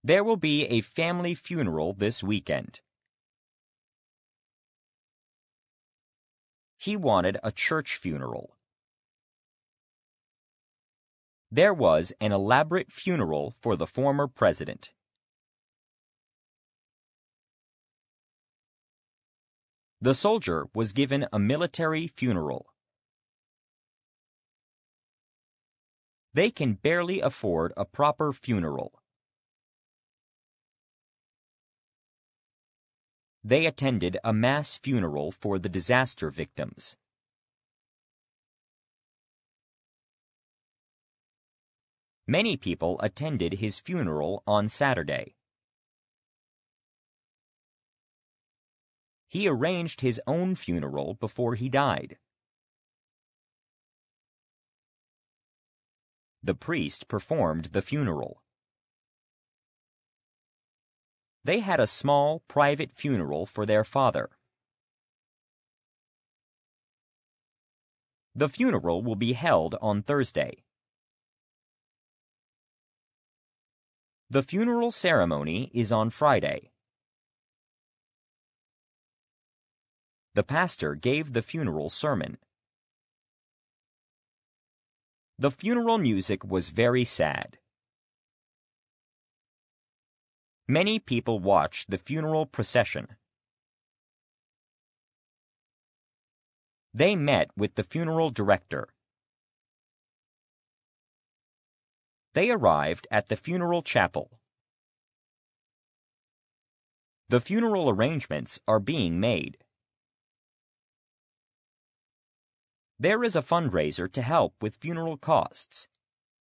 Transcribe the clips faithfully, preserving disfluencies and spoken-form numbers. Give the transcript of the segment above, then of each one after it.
There will be a family funeral this weekend. He wanted a church funeral. There was an elaborate funeral for the former president. The soldier was given a military funeral. They can barely afford a proper funeral. They attended a mass funeral for the disaster victims. Many people attended his funeral on Saturday. He arranged his own funeral before he died. The priest performed the funeral. They had a small, private funeral for their father. The funeral will be held on Thursday. The funeral ceremony is on Friday. The pastor gave the funeral sermon. The funeral music was very sad. Many people watched the funeral procession. They met with the funeral director. They arrived at the funeral chapel. The funeral arrangements are being made. There is a fundraiser to help with funeral costs.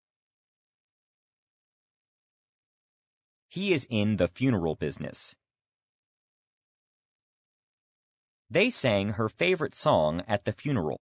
He is in the funeral business. They sang her favorite song at the funeral.